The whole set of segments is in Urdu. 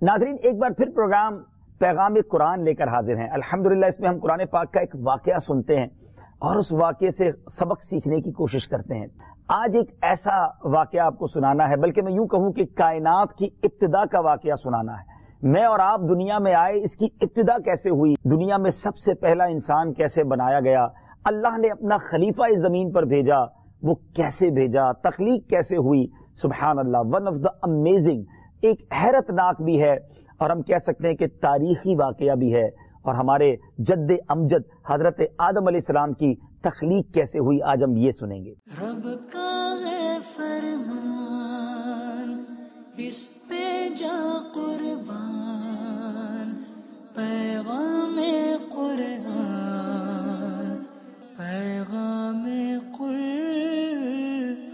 ناظرین، ایک بار پھر پروگرام پیغام قرآن لے کر حاضر ہیں۔ الحمدللہ اس میں ہم قرآن پاک کا ایک واقعہ سنتے ہیں اور اس واقعے سے سبق سیکھنے کی کوشش کرتے ہیں۔ آج ایک ایسا واقعہ آپ کو سنانا ہے، بلکہ میں یوں کہوں کہ کائنات کی ابتدا کا واقعہ سنانا ہے۔ میں اور آپ دنیا میں آئے، اس کی ابتدا کیسے ہوئی، دنیا میں سب سے پہلا انسان کیسے بنایا گیا، اللہ نے اپنا خلیفہ اس زمین پر بھیجا، وہ کیسے بھیجا، تخلیق کیسے ہوئی۔ سبحان اللہ، ون آف دا امیزنگ، ایک حیرت ناک بھی ہے اور ہم کہہ سکتے ہیں کہ تاریخی واقعہ بھی ہے۔ اور ہمارے جد امجد حضرت آدم علیہ السلام کی تخلیق کیسے ہوئی، آج ہم یہ سنیں گے۔ رب کا ہے فرمان، اس پہ جا قربان، پیغام قرآن، پیغام قرآن۔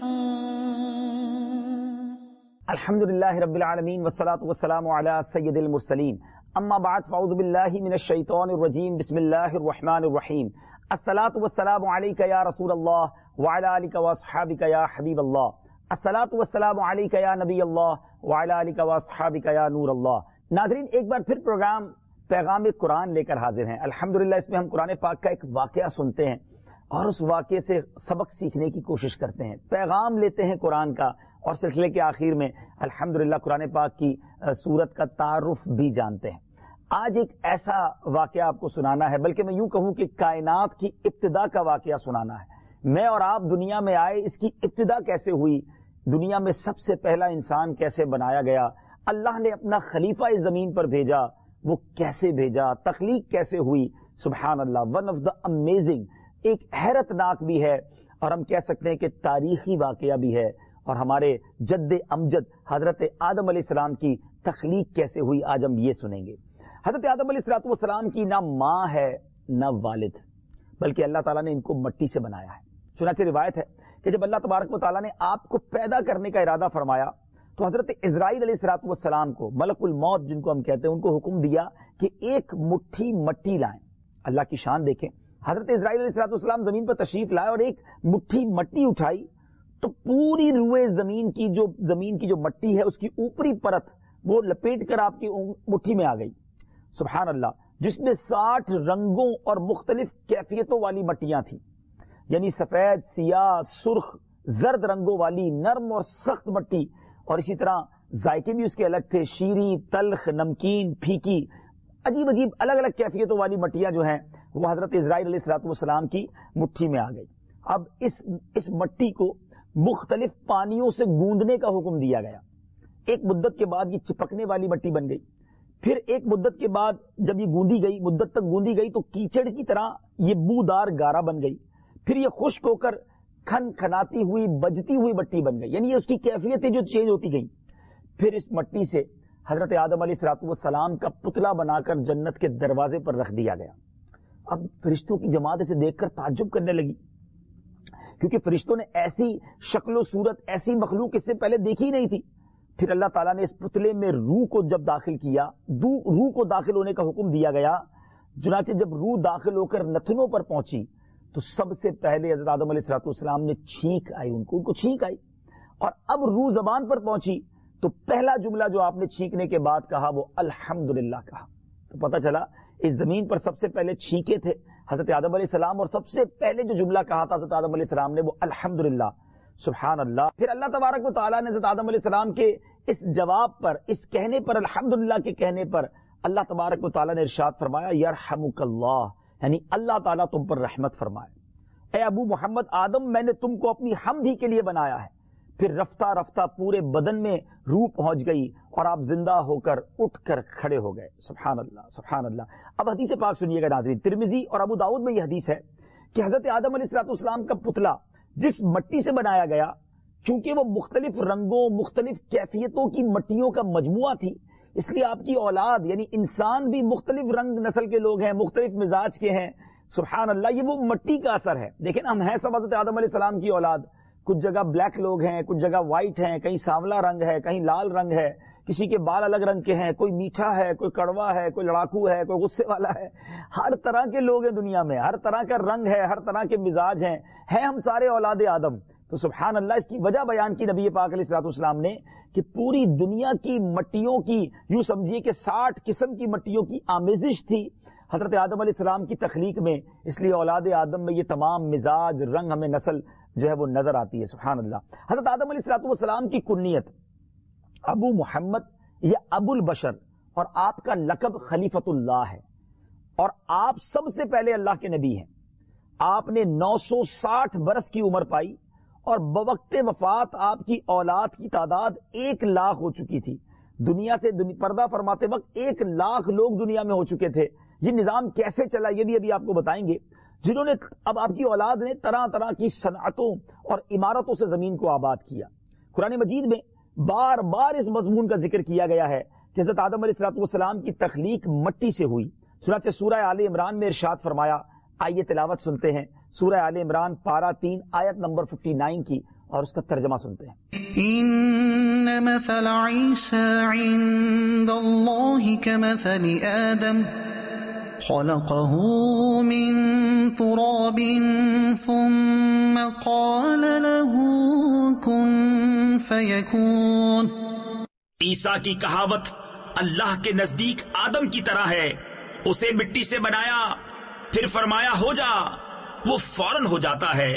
الحمدللہ رب العالمین والصلاة والسلام علی سید المرسلین، اما بعد فاعوذ باللہ من الشیطان الرجیم، بسم اللہ الرحمن الرحیم۔ الصلاۃ والسلام علیک یا رسول اللہ وعلی آلک واصحابک یا حبیب اللہ، الصلاۃ والسلام علیک یا نبی اللہ وعلی آلک واصحابک یا نور اللہ۔ ناظرین، ایک بار پھر پروگرام پیغام قرآن لے کر حاضر ہیں۔ الحمدللہ اس میں ہم قرآن پاک کا ایک واقعہ سنتے ہیں اور اس واقعے سے سبق سیکھنے کی کوشش کرتے ہیں، پیغام لیتے ہیں قرآن کا، اور سلسلے کے آخر میں الحمدللہ قرآن پاک کی سورت کا تعارف بھی جانتے ہیں۔ آج ایک ایسا واقعہ آپ کو سنانا ہے، بلکہ میں یوں کہوں کہ کائنات کی ابتدا کا واقعہ سنانا ہے۔ میں اور آپ دنیا میں آئے، اس کی ابتدا کیسے ہوئی، دنیا میں سب سے پہلا انسان کیسے بنایا گیا، اللہ نے اپنا خلیفہ اس زمین پر بھیجا، وہ کیسے بھیجا، تخلیق کیسے ہوئی۔ سبحان اللہ، ون آف دا امیزنگ، ایک حیرت ناک بھی ہے اور ہم کہہ سکتے ہیں کہ تاریخی واقعہ بھی ہے۔ اور ہمارے جد امجد حضرت آدم علیہ السلام کی تخلیق کیسے ہوئی، آج ہم یہ سنیں گے۔ حضرت آدم علیہ السلام کی نہ ماں ہے نہ والد، بلکہ اللہ تعالیٰ نے ان کو مٹی سے بنایا ہے۔ چنانچہ روایت ہے کہ جب اللہ تبارک و تعالیٰ نے آپ کو پیدا کرنے کا ارادہ فرمایا تو حضرت عزرائیل علیہ السلام کو، ملک الموت جن کو ہم کہتے ہیں، ان کو حکم دیا کہ ایک مٹھی مٹی لائیں۔ اللہ کی شان دیکھیں، حضرت عزرائیل علیہ السلام زمین پر تشریف لائے اور ایک مٹھی مٹی اٹھائی تو پوری روئے زمین کی جو مٹی ہے اس کی اوپری پرت وہ لپیٹ کر آپ کی مٹھی میں آ گئی۔ سبحان اللہ، جس میں 60 رنگوں اور مختلف کیفیتوں والی مٹیاں تھیں، یعنی سفید، سیاہ، سرخ، زرد رنگوں والی نرم اور سخت مٹی، اور اسی طرح ذائقے بھی اس کے الگ تھے، شیریں، تلخ، نمکین، پھیکی، عجیب عجیب الگ الگ کیفیتوں والی مٹیاں جو ہیں وہ حضرت عزرائیل علیہ السلام کی مٹھی میں آ گئی۔ اب اس مٹی کو مختلف پانیوں سے گوندنے کا حکم دیا گیا۔ ایک مدت کے بعد یہ چپکنے والی مٹی بن گئی، پھر ایک مدت کے بعد جب یہ مدت تک گوندی گئی تو کیچڑ کی طرح یہ بودار گارا بن گئی، پھر یہ خشک ہو کر کھناتی ہوئی بجتی ہوئی مٹی بن گئی، یعنی اس کی کیفیتیں جو چینج ہوتی گئیں۔ پھر اس مٹی سے حضرت آدم علیہ السلام کا پتلا بنا کر جنت کے دروازے پر رکھ دیا گیا۔ اب فرشتوں کی جماعت اسے دیکھ کر تعجب کرنے لگی، کیونکہ فرشتوں نے ایسی شکل و صورت، ایسی مخلوق اس سے پہلے دیکھی ہی نہیں تھی۔ پھر اللہ تعالیٰ نے اس پتلے میں روح کو جب داخل کیا، روح کو داخل ہونے کا حکم دیا گیا، چنانچہ جب روح داخل ہو کر نتنوں پر پہنچی تو سب سے پہلے حضرت آدم علیہ السلام نے چھینک آئی، ان کو چھینک آئی، اور اب روح زبان پر پہنچی تو پہلا جملہ جو آپ نے چھینکنے کے بعد کہا وہ الحمدللہ کہا۔ تو پتہ چلا اس زمین پر سب سے پہلے چھینکے تھے حضرت آدم علیہ السلام، اور سب سے پہلے جو جملہ کہا تھا حضرت آدم علیہ السلام نے وہ الحمدللہ۔ سبحان اللہ۔ پھر اللہ تبارک و تعالیٰ نے حضرت آدم علیہ السلام کے اس جواب پر، اس کہنے پر، الحمدللہ کے کہنے پر، اللہ تبارک و تعالیٰ نے ارشاد فرمایا یرحمک اللہ، یعنی اللہ تعالیٰ تم پر رحمت فرمائے۔ اے ابو محمد آدم، میں نے تم کو اپنی حمد ہی کے لیے بنایا ہے۔ پھر رفتہ رفتہ پورے بدن میں روح پہنچ گئی اور آپ زندہ ہو کر اٹھ کر کھڑے ہو گئے۔ سبحان اللہ، سبحان اللہ۔ اب حدیث پاک سنیے گا ناظرین، ترمذی اور ابو داؤد میں یہ حدیث ہے کہ حضرت آدم علیہ السلام کا پتلا جس مٹی سے بنایا گیا، چونکہ وہ مختلف رنگوں، مختلف کیفیتوں کی مٹیوں کا مجموعہ تھی، اس لیے آپ کی اولاد یعنی انسان بھی مختلف رنگ نسل کے لوگ ہیں، مختلف مزاج کے ہیں۔ سبحان اللہ، یہ وہ مٹی کا اثر ہے۔ دیکھیں ہم ہیں سب حضرت آدم علیہ السلام کی اولاد، کچھ جگہ بلیک لوگ ہیں، کچھ جگہ وائٹ ہیں، کہیں سانولا رنگ ہے، کہیں لال رنگ ہے، کسی کے بال الگ رنگ کے ہیں، کوئی میٹھا ہے، کوئی کڑوا ہے، کوئی لڑاکو ہے، کوئی غصے والا ہے، ہر طرح کے لوگ ہیں دنیا میں، ہر طرح کا رنگ ہے، ہر طرح کے مزاج ہیں ہم سارے اولاد آدم، تو سبحان اللہ اس کی وجہ بیان کی نبی پاک علیہ الصلوۃ والسلام نے کہ پوری دنیا کی مٹیوں کی یوں سمجھیے کہ 60 قسم کی مٹیوں کی آمیزش تھی حضرت آدم علیہ السلام کی تخلیق میں، اس لیے اولاد آدم میں یہ تمام مزاج رنگ ہمیں نسل جو ہے وہ نظر آتی ہے. سبحان اللہ. حضرت آدم علیہ الصلوۃ والسلام کی کنیت ابو محمد یا ابو البشر اور آپ کا لقب خلیفۃ اللہ ہے، اور آپ سب سے پہلے اللہ کے نبی ہیں. آپ نے 960 برس کی عمر پائی اور بوقت وفات آپ کی اولاد کی تعداد 1 لاکھ ہو چکی تھی. دنیا سے پردہ فرماتے وقت 1 لاکھ لوگ دنیا میں ہو چکے تھے. یہ نظام کیسے چلا یہ بھی ابھی آپ کو بتائیں گے. جنہوں نے اب آپ کی اولاد نے طرح طرح کی صنعتوں اور عمارتوں سے زمین کو آباد کیا. قرآن مجید میں بار بار اس مضمون کا ذکر کیا گیا ہے کہ حضرت آدم علیہ الصلوۃ والسلام کی تخلیق مٹی سے ہوئی. چنانچہ سورہ آل عمران میں ارشاد فرمایا، آئیے تلاوت سنتے ہیں سورہ آل عمران پارہ 3 آیت نمبر 59 کی اور اس کا ترجمہ سنتے ہیں. ان مثل عیسی عند اللہ کمثل آدم خلقه من تراب ثم قال له كن فيكون. عیسیٰ کی کہاوت اللہ کے نزدیک آدم کی طرح ہے، اسے مٹی سے بنایا پھر فرمایا ہو جا، وہ فوراً ہو جاتا ہے.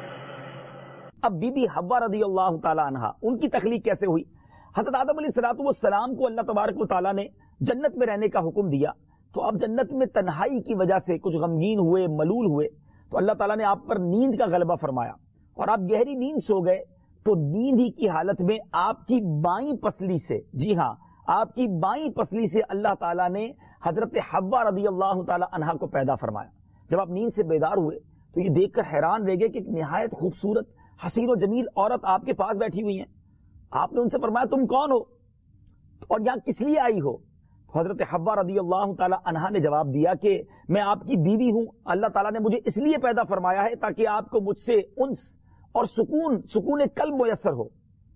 اب بی بی حوا رضی اللہ تعالی عنہا ان کی تخلیق کیسے ہوئی؟ حضرت آدم علیہ الصلوۃ والسلام کو اللہ تبارک و تعالیٰ نے جنت میں رہنے کا حکم دیا، تو اب جنت میں تنہائی کی وجہ سے کچھ غمگین ہوئے، ملول ہوئے، تو اللہ تعالیٰ نے آپ پر نیند کا غلبہ فرمایا اور آپ گہری نیند سو گئے. تو نیند ہی کی حالت میں آپ کی بائیں پسلی سے، جی ہاں آپ کی بائیں پسلی سے اللہ تعالیٰ نے حضرت حوا رضی اللہ تعالی عنہا کو پیدا فرمایا. جب آپ نیند سے بیدار ہوئے تو یہ دیکھ کر حیران رہ گئے کہ ایک نہایت خوبصورت حسین و جمیل عورت آپ کے پاس بیٹھی ہوئی ہیں. آپ نے ان سے فرمایا تم کون ہو اور یہاں کس لیے آئی ہو؟ حضرت حوا رضی اللہ تعالی عنہا نے جواب دیا کہ میں آپ کی بیوی ہوں، اللہ تعالیٰ نے مجھے اس لیے پیدا فرمایا ہے تاکہ آپ کو مجھ سے انس اور سکون قلب میسر ہو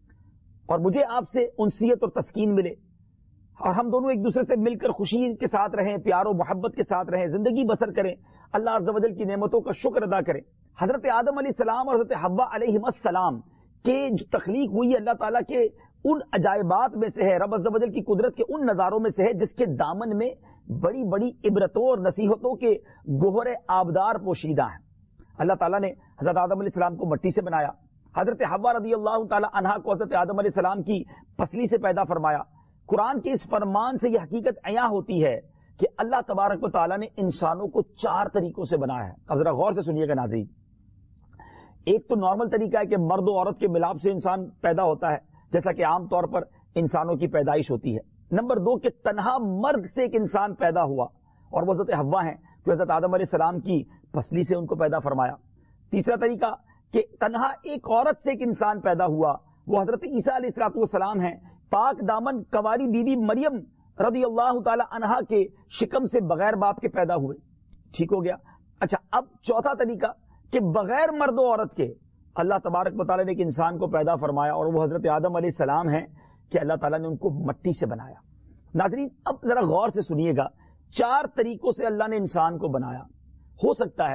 اور مجھے آپ سے انسیت اور تسکین ملے اور ہم دونوں ایک دوسرے سے مل کر خوشی کے ساتھ رہیں، پیار و محبت کے ساتھ رہیں، زندگی بسر کریں، اللہ عز و جل کی نعمتوں کا شکر ادا کریں. حضرت آدم علیہ السلام اور حضرت حوا علیہ السلام کے جو تخلیق ہوئی اللہ تعالیٰ کے ان عجائبات میں سے ہے، رب عز و جل کی قدرت کے ان نظاروں میں سے ہے جس کے دامن میں بڑی بڑی عبرتوں اور نصیحتوں کے گوہر آبدار پوشیدہ ہیں. اللہ تعالیٰ نے حضرت آدم علیہ السلام کو مٹی سے بنایا، حضرت حوا رضی اللہ تعالی عنہا کو حضرت آدم علیہ السلام کی پسلی سے پیدا فرمایا. قرآن کے اس فرمان سے یہ حقیقت عیاں ہوتی ہے کہ اللہ تبارک و تعالیٰ نے انسانوں کو 4 طریقوں سے بنایا ہے. اب ذرا غور سے سنیے گا ناظرین. ایک تو نارمل طریقہ ہے کہ مرد و عورت کے ملاپ سے انسان پیدا ہوتا ہے جیسا کہ عام طور پر انسانوں کی پیدائش ہوتی ہے. نمبر 2 کہ تنہا مرد سے ایک انسان پیدا ہوا اور وہ حضرت حوا ہیں جو حضرت آدم علیہ السلام کی پسلی سے ان کو پیدا فرمایا. تیسرا طریقہ کہ تنہا ایک عورت سے ایک انسان پیدا ہوا، وہ حضرت عیسیٰ علیہ السلام ہیں، پاک دامن کنواری بی بی مریم رضی اللہ تعالی عنہا کے شکم سے بغیر باپ کے پیدا ہوئے. ٹھیک ہو گیا. اچھا اب چوتھا طریقہ کہ بغیر مرد و عورت کے اللہ تبارک و تعالیٰ نے ایک انسان کو پیدا فرمایا اور وہ حضرت آدم علیہ السلام ہیں کہ اللہ تعالیٰ نے ان کو مٹی سے بنایا. ناظرین اب ذرا غور سے سنیے گا، 4 طریقوں سے اللہ نے انسان کو بنایا. ہو سکتا ہے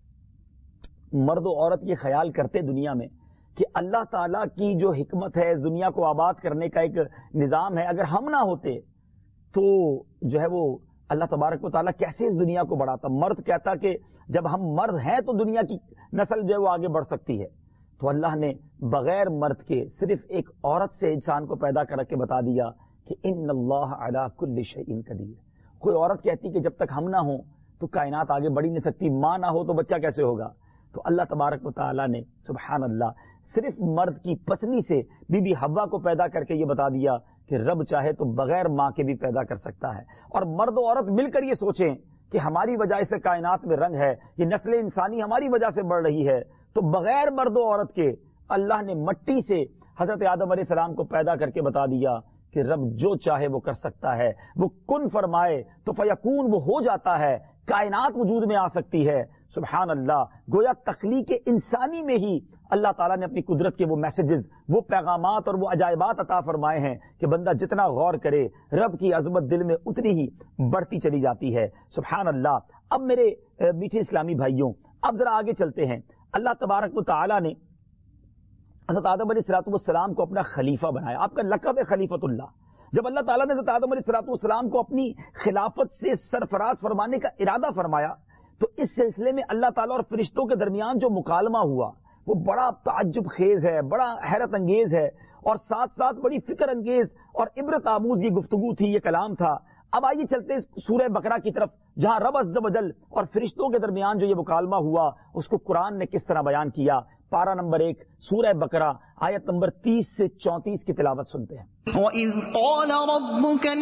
مرد و عورت یہ خیال کرتے دنیا میں کہ اللہ تعالیٰ کی جو حکمت ہے اس دنیا کو آباد کرنے کا ایک نظام ہے، اگر ہم نہ ہوتے تو جو ہے وہ اللہ تبارک و تعالیٰ کیسے اس دنیا کو بڑھاتا. مرد کہتا کہ جب ہم مرد ہیں تو دنیا کی نسل جو ہے وہ آگے بڑھ سکتی ہے. تو اللہ نے بغیر مرد کے صرف ایک عورت سے انسان کو پیدا کر کے بتا دیا کہ ان اللہ علی کل شیء قدیر. کوئی عورت کہتی کہ جب تک ہم نہ ہوں تو کائنات آگے بڑھ ہی نہیں سکتی، ماں نہ ہو تو بچہ کیسے ہوگا. تو اللہ تبارک و تعالیٰ نے سبحان اللہ صرف مرد کی پسلی سے بی بی حوا کو پیدا کر کے یہ بتا دیا کہ رب چاہے تو بغیر ماں کے بھی پیدا کر سکتا ہے. اور مرد و عورت مل کر یہ سوچیں کہ ہماری وجہ سے کائنات میں رنگ ہے، یہ نسل انسانی ہماری وجہ سے بڑھ رہی ہے، تو بغیر مرد و عورت کے اللہ نے مٹی سے حضرت آدم علیہ السلام کو پیدا کر کے بتا دیا کہ رب جو چاہے وہ کر سکتا ہے، وہ کن فرمائے تو فیکون وہ ہو جاتا ہے، کائنات وجود میں آ سکتی ہے. سبحان اللہ. گویا تخلیق انسانی میں ہی اللہ تعالیٰ نے اپنی قدرت کے وہ میسیجز، وہ پیغامات اور وہ عجائبات عطا فرمائے ہیں کہ بندہ جتنا غور کرے رب کی عظمت دل میں اتنی ہی بڑھتی چلی جاتی ہے. سبحان اللہ. اب میرے میٹھے اسلامی بھائیوں اب ذرا آگے چلتے ہیں. اللہ تبارک و تعالیٰ نے حضرت آدم علیہ السلام کو اپنا خلیفہ بنایا. آپ کا لقب ہے خلیفۃ اللہ. جب اللہ تعالیٰ نے حضرت آدم علیہ السلام کو اپنی خلافت سے سرفراز فرمانے کا ارادہ فرمایا تو اس سلسلے میں اللہ تعالیٰ اور فرشتوں کے درمیان جو مکالمہ ہوا وہ بڑا تعجب خیز ہے, بڑا حیرت انگیز ہے, اور ساتھ ساتھ بڑی فکر انگیز اور عبرت آموز یہ گفتگو تھی, یہ کلام تھا. اب آئیے چلتے ہیں سورہ بقرہ کی طرف, جہاں رب عز و جل اور فرشتوں کے درمیان جو یہ مکالمہ ہوا اس کو قرآن نے کس طرح بیان کیا. پارہ نمبر 1 سورہ بقرہ آیت نمبر 30 سے 34 کی تلاوت سنتے ہیں. وَإِذْ قَالَ رَبُّكَ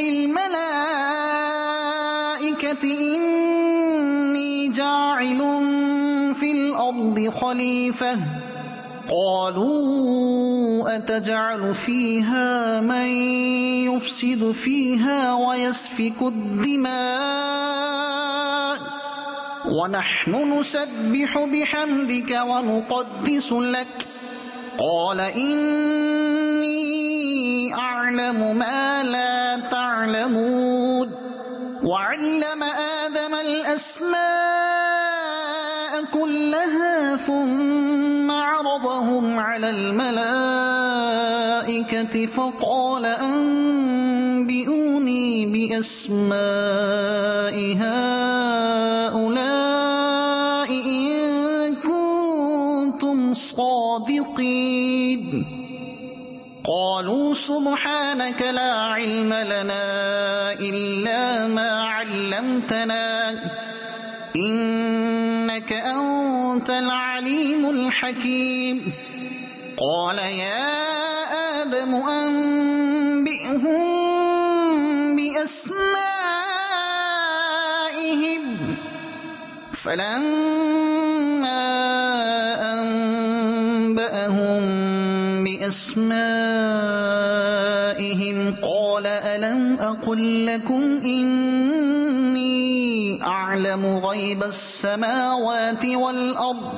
لِلْمَلَائِكَةِ إِنِّي جَاعِلٌ فِي الْأَرْضِ خَلِيفَةً قالوا أتجعل فيها من يفسد فيها ويسفك الدماء ونحن نسبح بحمدك ونقدس لك قال إني أعلم ما لا تعلمون وعلم آدم الأسماء كلها ثم عرضهم على الملائكة فقال أنبئوني بأسماء هؤلاء إن كنتم صادقين قالوا سبحانك لا علم لنا إلا ما علمتنا إنك أنت العليم الحكيم قال يا آدم أنبئهم بأسمائهم فلما أنبأهم بأسمائهم قال ألم أقل لكم إني أعلم غيب السماوات والأرض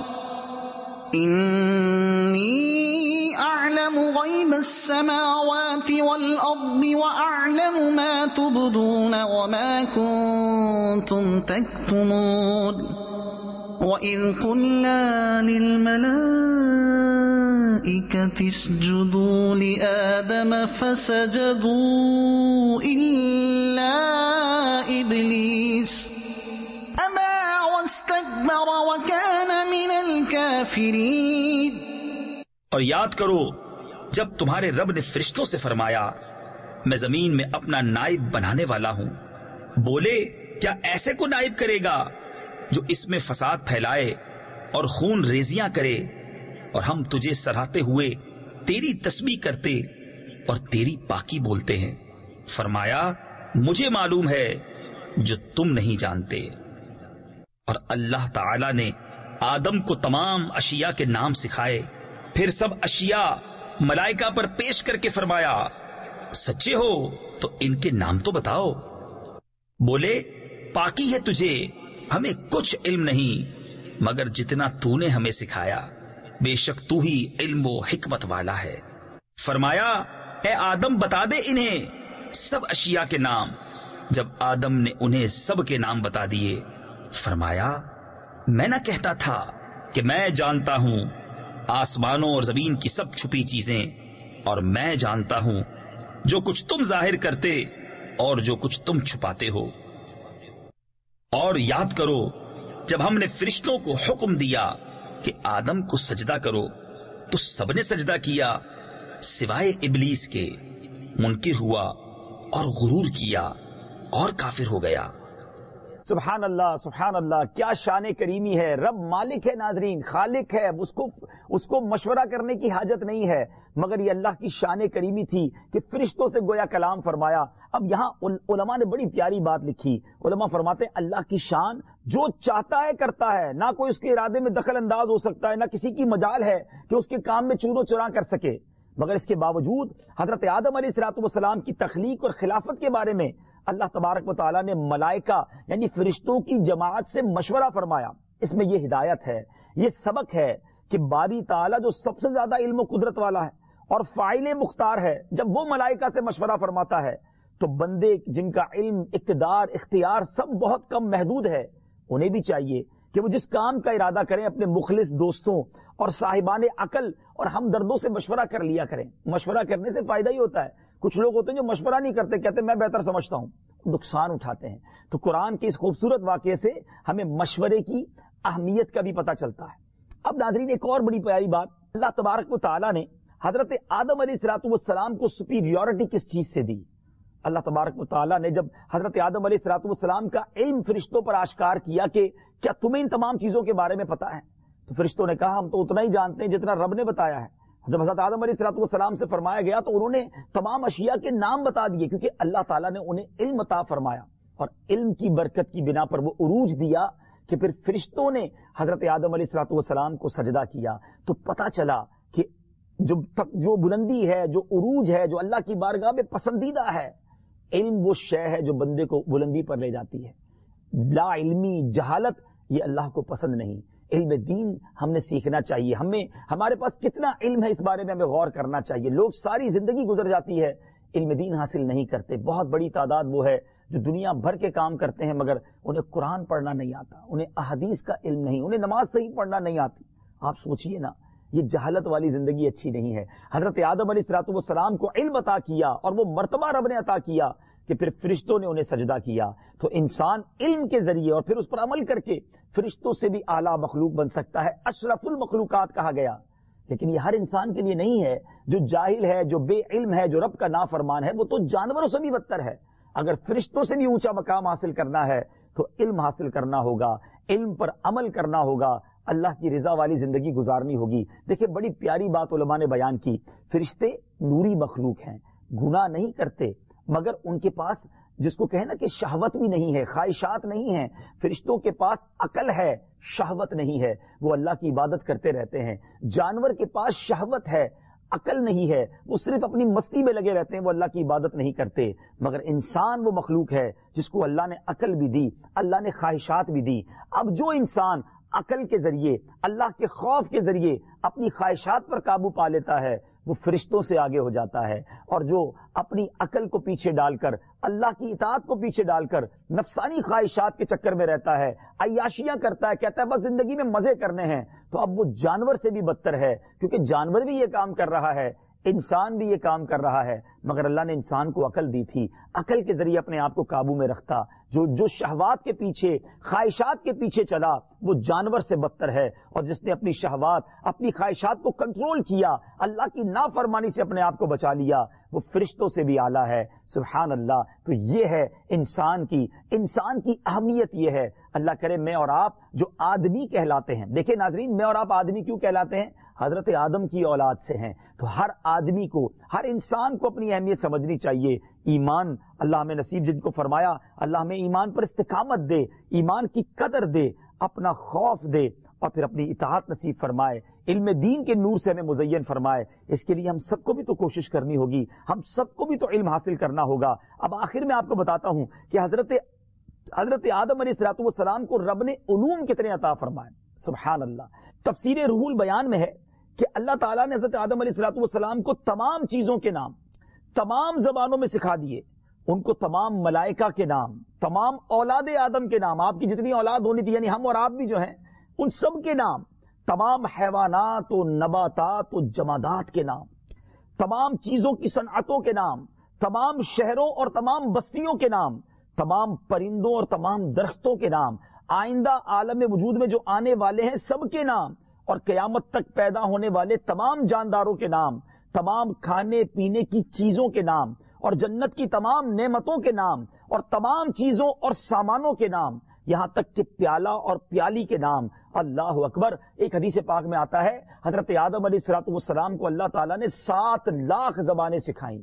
وأعلم ما تبدون وما كنتم تكتمون وإذ قلنا للملائكة اسجدوا لآدم فسجدوا إلا إبليس أبى واستكبر وكان من الكافرين. اور یاد کرو جب تمہارے رب نے فرشتوں سے فرمایا میں زمین میں اپنا نائب بنانے والا ہوں, بولے کیا ایسے کو نائب کرے گا جو اس میں فساد پھیلائے اور خون ریزیاں کرے, اور ہم تجھے سراہتے ہوئے تیری تسبیح کرتے اور تیری پاکی بولتے ہیں. فرمایا مجھے معلوم ہے جو تم نہیں جانتے. اور اللہ تعالی نے آدم کو تمام اشیاء کے نام سکھائے, پھر سب اشیاء ملائکہ پر پیش کر کے فرمایا سچے ہو تو ان کے نام تو بتاؤ. بولے پاکی ہے تجھے, ہمیں کچھ علم نہیں مگر جتنا تو نے ہمیں سکھایا, بے شک تو ہی علم و حکمت والا ہے. فرمایا اے آدم بتا دے انہیں سب اشیاء کے نام. جب آدم نے انہیں سب کے نام بتا دیے فرمایا میں نہ کہتا تھا کہ میں جانتا ہوں آسمانوں اور زمین کی سب چھپی چیزیں, اور میں جانتا ہوں جو کچھ تم ظاہر کرتے اور جو کچھ تم چھپاتے ہو. اور یاد کرو جب ہم نے فرشتوں کو حکم دیا کہ آدم کو سجدہ کرو تو سب نے سجدہ کیا سوائے ابلیس کے. منکر ہوا اور غرور کیا اور کافر ہو گیا. سبحان اللہ سبحان اللہ, کیا شان کریمی ہے. رب مالک ہے ناظرین, خالق ہے, اس کو مشورہ کرنے کی حاجت نہیں ہے, مگر یہ اللہ کی شان کریمی تھی کہ فرشتوں سے گویا کلام فرمایا. اب یہاں علماء نے بڑی پیاری بات لکھی. علماء فرماتے ہیں اللہ کی شان جو چاہتا ہے کرتا ہے, نہ کوئی اس کے ارادے میں دخل انداز ہو سکتا ہے, نہ کسی کی مجال ہے کہ اس کے کام میں چور و چرا کر سکے. مگر اس کے باوجود حضرت آدم علیہ السلام کی تخلیق اور خلافت کے بارے میں اللہ تبارک و تعالیٰ نے ملائکہ یعنی فرشتوں کی جماعت سے مشورہ فرمایا. اس میں یہ ہدایت ہے, یہ سبق ہے کہ باری تعالیٰ جو سب سے زیادہ علم و قدرت والا ہے اور فاعل مختار ہے, جب وہ ملائکہ سے مشورہ فرماتا ہے تو بندے جن کا علم اقتدار اختیار سب بہت کم محدود ہے, انہیں بھی چاہیے کہ وہ جس کام کا ارادہ کریں اپنے مخلص دوستوں اور صاحبان عقل اور ہمدردوں سے مشورہ کر لیا کریں. مشورہ کرنے سے فائدہ ہی ہوتا ہے. کچھ لوگ ہوتے ہیں جو مشورہ نہیں کرتے، کہتے ہیں میں بہتر سمجھتا ہوں، نقصان اٹھاتے ہیں. تو قرآن کے اس خوبصورت واقعے سے ہمیں مشورے کی اہمیت کا بھی پتہ چلتا ہے. اب ناظرین ایک اور بڑی پیاری بات، اللہ تبارک و تعالیٰ نے حضرت آدم علیہ الصلوۃ والسلام کو سپیریورٹی کس چیز سے دی؟ اللہ تبارک و تعالیٰ نے جب حضرت آدم علیہ الصلوۃ والسلام کا علم فرشتوں پر آشکار کیا کہ کیا تمہیں ان تمام چیزوں کے بارے میں پتا ہے، تو فرشتوں نے کہا ہم تو اتنا ہی جانتے ہیں جتنا رب نے بتایا ہے. جب حضرت آدم علیہ الصلوۃ والسلام سے فرمایا گیا تو انہوں نے تمام اشیاء کے نام بتا دیے، کیونکہ اللہ تعالیٰ نے انہیں علم عطا فرمایا اور علم کی برکت کی بنا پر وہ عروج دیا کہ پھر فرشتوں نے حضرت آدم علیہ الصلوۃ والسلام کو سجدہ کیا. تو پتہ چلا کہ جو بلندی ہے، جو عروج ہے، جو اللہ کی بارگاہ میں پسندیدہ ہے، علم وہ شے ہے جو بندے کو بلندی پر لے جاتی ہے. لا علمی، جہالت، یہ اللہ کو پسند نہیں. علم دین ہم نے سیکھنا چاہیے. ہمارے پاس کتنا علم ہے اس بارے میں ہمیں غور کرنا چاہیے. لوگ ساری زندگی گزر جاتی ہے علم دین حاصل نہیں کرتے. بہت بڑی تعداد وہ ہے جو دنیا بھر کے کام کرتے ہیں مگر انہیں قرآن پڑھنا نہیں آتا، انہیں احادیث کا علم نہیں، انہیں نماز صحیح پڑھنا نہیں آتی. آپ سوچئے نا، یہ جہالت والی زندگی اچھی نہیں ہے. حضرت آدم علیہ الصلوۃ والسلام کو علم عطا کیا اور وہ مرتبہ رب نے عطا کیا کہ پھر فرشتوں نے انہیں سجدہ کیا. تو انسان علم کے ذریعے اور پھر اس پر عمل کر کے فرشتوں سے بھی اعلیٰ مخلوق بن سکتا ہے. اشرف المخلوقات کہا گیا. لیکن یہ ہر انسان کے لیے نہیں ہے. جو جاہل ہے، جو بے علم ہے، جو رب کا نافرمان ہے، وہ تو جانوروں سے بھی بدتر ہے. اگر فرشتوں سے بھی اونچا مقام حاصل کرنا ہے تو علم حاصل کرنا ہوگا، علم پر عمل کرنا ہوگا، اللہ کی رضا والی زندگی گزارنی ہوگی. دیکھیں بڑی پیاری بات علماء نے بیان کی. فرشتے نوری مخلوق ہیں، گناہ نہیں کرتے، مگر ان کے پاس جس کو کہیں نا کہ شہوت بھی نہیں ہے، خواہشات نہیں ہیں. فرشتوں کے پاس عقل ہے، شہوت نہیں ہے، وہ اللہ کی عبادت کرتے رہتے ہیں. جانور کے پاس شہوت ہے، عقل نہیں ہے، وہ صرف اپنی مستی میں لگے رہتے ہیں، وہ اللہ کی عبادت نہیں کرتے. مگر انسان وہ مخلوق ہے جس کو اللہ نے عقل بھی دی، اللہ نے خواہشات بھی دی. اب جو انسان عقل کے ذریعے، اللہ کے خوف کے ذریعے اپنی خواہشات پر قابو پا لیتا ہے وہ فرشتوں سے آگے ہو جاتا ہے. اور جو اپنی عقل کو پیچھے ڈال کر، اللہ کی اطاعت کو پیچھے ڈال کر نفسانی خواہشات کے چکر میں رہتا ہے، عیاشیاں کرتا ہے، کہتا ہے بس زندگی میں مزے کرنے ہیں، تو اب وہ جانور سے بھی بدتر ہے. کیونکہ جانور بھی یہ کام کر رہا ہے، انسان بھی یہ کام کر رہا ہے، مگر اللہ نے انسان کو عقل دی تھی. عقل کے ذریعے اپنے آپ کو قابو میں رکھتا. جو شہوات کے پیچھے، خواہشات کے پیچھے چلا وہ جانور سے بدتر ہے. اور جس نے اپنی شہوات، اپنی خواہشات کو کنٹرول کیا، اللہ کی نافرمانی سے اپنے آپ کو بچا لیا، وہ فرشتوں سے بھی اعلیٰ ہے. سبحان اللہ. تو یہ ہے انسان کی اہمیت. یہ ہے اللہ کرے میں اور آپ جو آدمی کہلاتے ہیں. دیکھیں ناظرین، میں اور آپ آدمی کیوں کہلاتے ہیں؟ حضرت آدم کی اولاد سے ہیں. تو ہر آدمی کو، ہر انسان کو اپنی اہمیت سمجھنی چاہیے. ایمان اللہ ہمیں نصیب جن کو فرمایا، اللہ ہمیں ایمان پر استقامت دے، ایمان کی قدر دے، اپنا خوف دے اور پھر اپنی اطاعت نصیب فرمائے. علم دین کے نور سے ہمیں مزین فرمائے. اس کے لیے ہم سب کو بھی تو کوشش کرنی ہوگی، ہم سب کو بھی تو علم حاصل کرنا ہوگا. اب آخر میں آپ کو بتاتا ہوں کہ حضرت آدم علیہ الصلوۃ والسلام کو رب نے علوم کتنے عطا فرمائے. سبحان اللہ. تفسیر روح البیان میں ہے کہ اللہ تعالیٰ نے حضرت آدم علیہ الصلوۃ والسلام کو تمام چیزوں کے نام تمام زبانوں میں سکھا دیے. ان کو تمام ملائکہ کے نام، تمام اولاد آدم کے نام، آپ کی جتنی اولاد ہونی تھی یعنی ہم اور آپ بھی جو ہیں ان سب کے نام، تمام حیوانات و نباتات و جمادات کے نام، تمام چیزوں کی صنعتوں کے نام، تمام شہروں اور تمام بستیوں کے نام، تمام پرندوں اور تمام درختوں کے نام، آئندہ عالم وجود میں جو آنے والے ہیں سب کے نام، اور قیامت تک پیدا ہونے والے تمام جانداروں کے نام، تمام کھانے پینے کی چیزوں کے نام، اور جنت کی تمام نعمتوں کے نام، اور تمام چیزوں اور سامانوں کے نام، یہاں تک کہ پیالہ اور پیالی کے نام. اللہ اکبر. ایک حدیث پاک میں آتا ہے حضرت آدم علیہ الصلوۃ والسلام کو اللہ تعالیٰ نے 7 لاکھ زبانیں سکھائیں.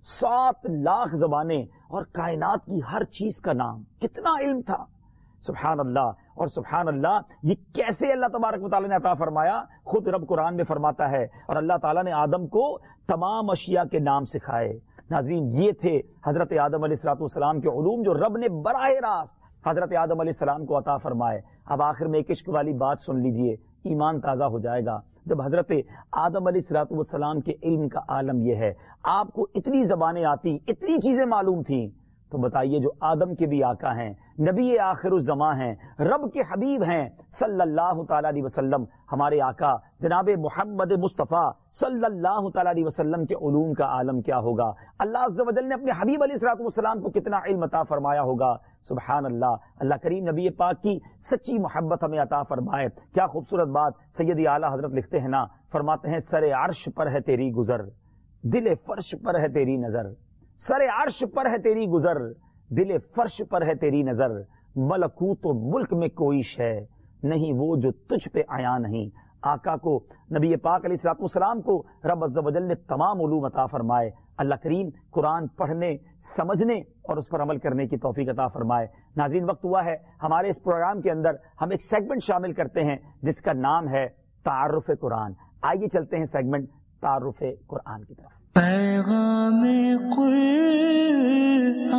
7 لاکھ زبانیں اور کائنات کی ہر چیز کا نام. کتنا علم تھا. سبحان اللہ. اور سبحان اللہ یہ کیسے اللہ تبارک و تعالیٰ نے عطا فرمایا؟ خود رب قرآن میں فرماتا ہے اور اللہ تعالیٰ نے آدم کو تمام اشیاء کے نام سکھائے. ناظرین یہ تھے حضرت آدم علیہ الصلوۃ والسلام کے علوم جو رب نے براہ راست حضرت آدم علیہ السلام کو عطا فرمائے. اب آخر میں ایک عشق والی بات سن لیجئے، ایمان تازہ ہو جائے گا. جب حضرت آدم علیہ الصلوۃ والسلام کے علم کا عالم یہ ہے، آپ کو اتنی زبانیں آتی، اتنی چیزیں معلوم تھیں، تو بتائیے جو آدم کے بھی آقا ہیں، نبی آخر الزماں ہیں، رب کے حبیب ہیں صلی اللہ تعالیٰ علیہ وسلم، ہمارے آقا جناب محمد مصطفیٰ صلی اللہ تعالیٰ علیہ وسلم کے علوم کا عالم کیا ہوگا؟ اللہ عز و جل نے اپنے حبیب علیہ الصلوۃ والسلام کو کتنا علم عطا فرمایا ہوگا؟ سبحان اللہ، اللہ کریم نبی پاک کی سچی محبت ہمیں عطا فرمائے۔ کیا خوبصورت بات سیدی اعلیٰ حضرت لکھتے ہیں نا، فرماتے ہیں سر عرش پر ہے تیری گزر، دل فرش پر ہے تیری نظر، سر عرش پر ہے تیری گزر، دل فرش پر ہے تیری نظر، ملکوت و ملک میں کوئی شے نہیں وہ جو تجھ پہ عیاں نہیں۔ آقا کو، نبی پاک علیہ الصلوۃ والسلام کو رب عز و جل نے تمام علوم عطا فرمائے۔ اللہ کریم قرآن پڑھنے، سمجھنے اور اس پر عمل کرنے کی توفیق عطا فرمائے۔ ناظرین، وقت ہوا ہے ہمارے اس پروگرام کے اندر ہم ایک سیگمنٹ شامل کرتے ہیں جس کا نام ہے تعارف قرآن۔ آئیے چلتے ہیں سیگمنٹ تعارف قرآن کی طرف۔ پیغام قرآن۔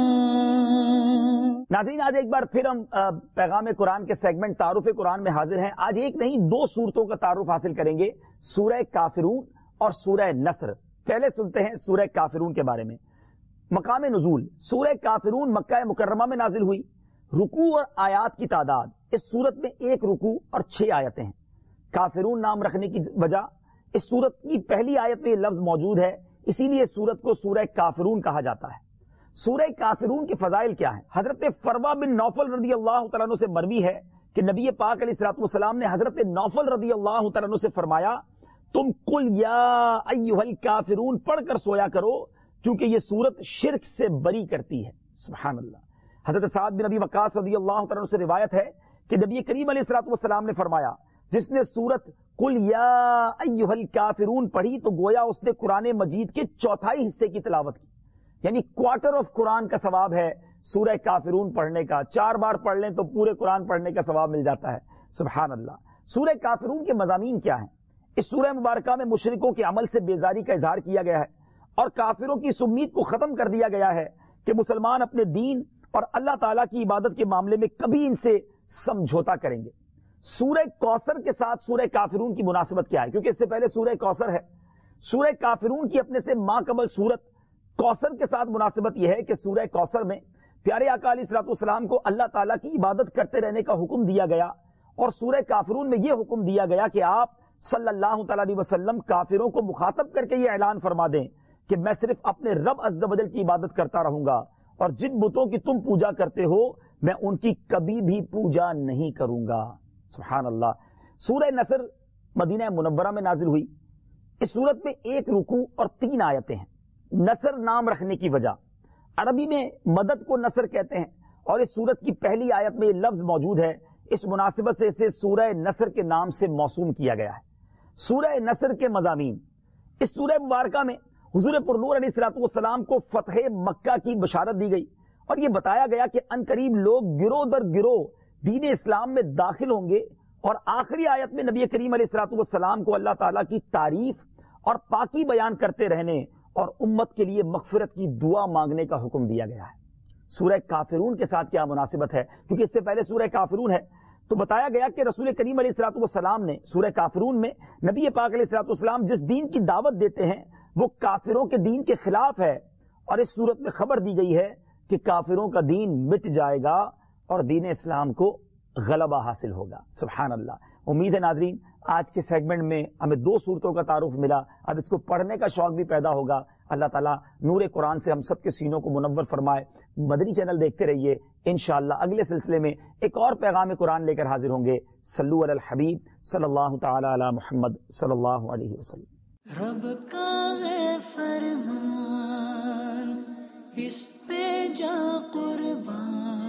ناظرین، آج ایک بار پھر ہم پیغام قرآن کے سیگمنٹ تعارف قرآن میں حاضر ہیں۔ آج ایک نہیں 2 صورتوں کا تعارف حاصل کریں گے، سورہ کافرون اور سورہ نصر۔ پہلے سنتے ہیں سورہ کافرون کے بارے میں۔ مقام نزول، سورہ کافرون مکہ مکرمہ میں نازل ہوئی۔ رکوع اور آیات کی تعداد، اس سورت میں 1 رکوع اور 6 آیتیں ہیں۔ کافرون نام رکھنے کی وجہ، اس سورت کی پہلی آیت میں یہ لفظ موجود ہے، اسی لیے سورت کو سورہ کافرون کہا جاتا ہے۔ سورہ کافرون کے فضائل کیا ہیں؟ حضرت فروا بن نوفل رضی اللہ تعالیٰ عنہ سے مروی ہے کہ نبی پاک علیہ الصلوۃ والسلام نے حضرت نوفل رضی اللہ تعالیٰ عنہ سے فرمایا، تم قل یا ایھا الکافرون پڑھ کر سویا کرو کیونکہ یہ سورت شرک سے بری کرتی ہے۔ سبحان اللہ۔ حضرت سعد بن ابی وقاص رضی اللہ تعالیٰ عنہ سے روایت ہے کہ نبی کریم علیہ الصلوۃ والسلام نے فرمایا، جس نے سورت قل یا ایھا الکافرون پڑھی تو گویا اس نے قرآن مجید کے 4تھائی حصے کی تلاوت کی، یعنی کوارٹر آف قرآن کا ثواب ہے سورہ کافرون پڑھنے کا۔ 4 بار پڑھ لیں تو پورے قرآن پڑھنے کا ثواب مل جاتا ہے۔ سبحان اللہ۔ سورہ کافرون کے مضامین کیا ہیں؟ اس سورہ مبارکہ میں مشرکوں کے عمل سے بیزاری کا اظہار کیا گیا ہے اور کافروں کی اس امید کو ختم کر دیا گیا ہے کہ مسلمان اپنے دین اور اللہ تعالیٰ کی عبادت کے معاملے میں کبھی ان سے سمجھوتا کریں گے۔ سورہ کوثر کے ساتھ سورہ کافرون کی مناسبت کیا ہے؟ کیونکہ اس سے پہلے سورہ کوثر ہے۔ سورہ کافرون کی اپنے سے ماقبل سورت کوثر کے ساتھ مناسبت یہ ہے کہ سورہ کوثر میں پیارے آقا علیہ الصلوۃ والسلام کو اللہ تعالیٰ کی عبادت کرتے رہنے کا حکم دیا گیا، اور سورہ کافرون میں یہ حکم دیا گیا کہ آپ صلی اللہ تعالیٰ علیہ وسلم کافروں کو مخاطب کر کے یہ اعلان فرما دیں کہ میں صرف اپنے رب عز و جل کی عبادت کرتا رہوں گا، اور جن بتوں کی تم پوجا کرتے ہو میں ان کی کبھی بھی پوجا نہیں کروں گا۔ سبحان اللہ۔ سورہ نصر مدینہ منورہ میں نازل ہوئی۔ اس سورت میں 1 رکوع اور 3 آیتیں ہیں۔ نصر نام رکھنے کی وجہ، عربی میں مدد کو نصر کہتے ہیں، اور اس سورت کی پہلی آیت میں یہ لفظ موجود ہے، اس مناسبت سے اسے سورہ نصر کے نام سے موسوم کیا گیا ہے۔ سورہ نصر کے مضامین، اس سورہ مبارکہ میں حضور پرنور علیہ الصلوۃ والسلام کو فتح مکہ کی بشارت دی گئی، اور یہ بتایا گیا کہ عنقریب لوگ گروہ در گروہ دین اسلام میں داخل ہوں گے، اور آخری آیت میں نبی کریم علیہ الصلوۃ والسلام کو اللہ تعالیٰ کی تعریف اور پاکی بیان کرتے رہنے اور امت کے لیے مغفرت کی دعا مانگنے کا حکم دیا گیا ہے۔ سورہ کافرون کے ساتھ کیا مناسبت ہے؟ کیونکہ اس سے پہلے سورہ کافرون ہے، تو بتایا گیا کہ رسول کریم علیہ الصلوۃ والسلام نے سورہ کافرون میں نبی پاک علیہ الصلوۃ والسلام جس دین کی دعوت دیتے ہیں وہ کافروں کے دین کے خلاف ہے، اور اس صورت میں خبر دی گئی ہے کہ کافروں کا دین مٹ جائے گا اور دین اسلام کو غلبہ حاصل ہوگا۔ سبحان اللہ۔ امید ہے ناظرین آج کے سیگمنٹ میں ہمیں 2 صورتوں کا تعارف ملا، اب اس کو پڑھنے کا شوق بھی پیدا ہوگا۔ اللہ تعالیٰ نور قرآن سے ہم سب کے سینوں کو منور فرمائے۔ مدنی چینل دیکھتے رہیے، انشاءاللہ اگلے سلسلے میں ایک اور پیغام قرآن لے کر حاضر ہوں گے۔ صلو علی الحبیب صلی اللہ تعالی علی محمد صلی اللہ علیہ وسلم۔ رب کا ہے فرمان، اس پہ جا قربان۔